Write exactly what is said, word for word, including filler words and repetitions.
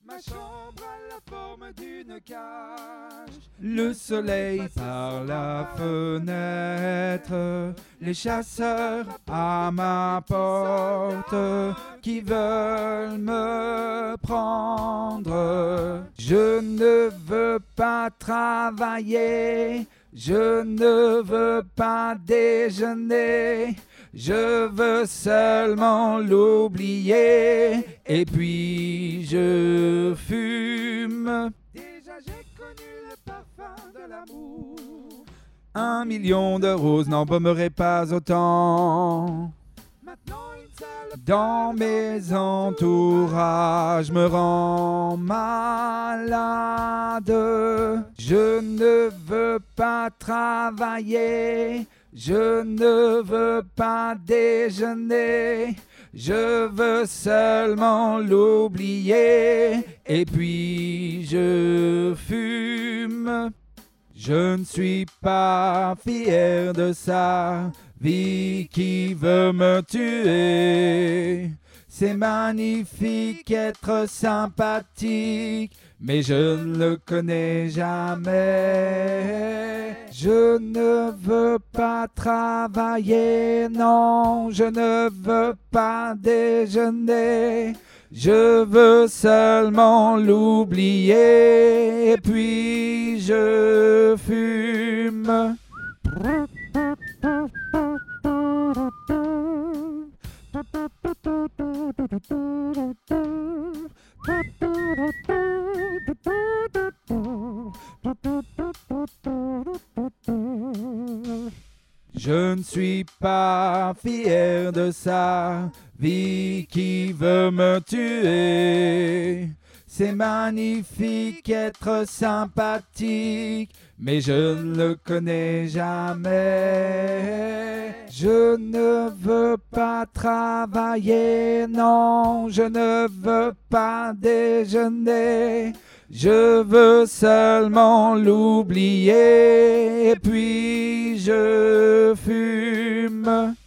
Ma chambre a la forme d'une cage. Le soleil par la fenêtre, les chasseurs à ma porte qui veulent me prendre. Je ne veux pas travailler, je ne veux pas déjeuner. Je veux seulement l'oublier et puis je fume. Déjà j'ai connu le parfum de l'amour. Un million de roses n'embaumeraient pas autant. Maintenant une seule Dans mes entourages me rend malade. Je ne veux pas travailler, je ne veux pas déjeuner. Je veux seulement l'oublier et puis je fume. Je ne suis pas fier de sa vie qui veut me tuer. C'est magnifique être sympathique, mais je ne le connais jamais. Je ne veux pas travailler, non, je ne veux pas déjeuner. Je veux seulement l'oublier et puis je fume. Je ne suis pas fier de sa vie qui veut me tuer. C'est magnifique être sympathique, mais je ne le connais jamais. Je ne veux pas travailler, non, je ne veux pas déjeuner. Je veux seulement l'oublier et puis je fume.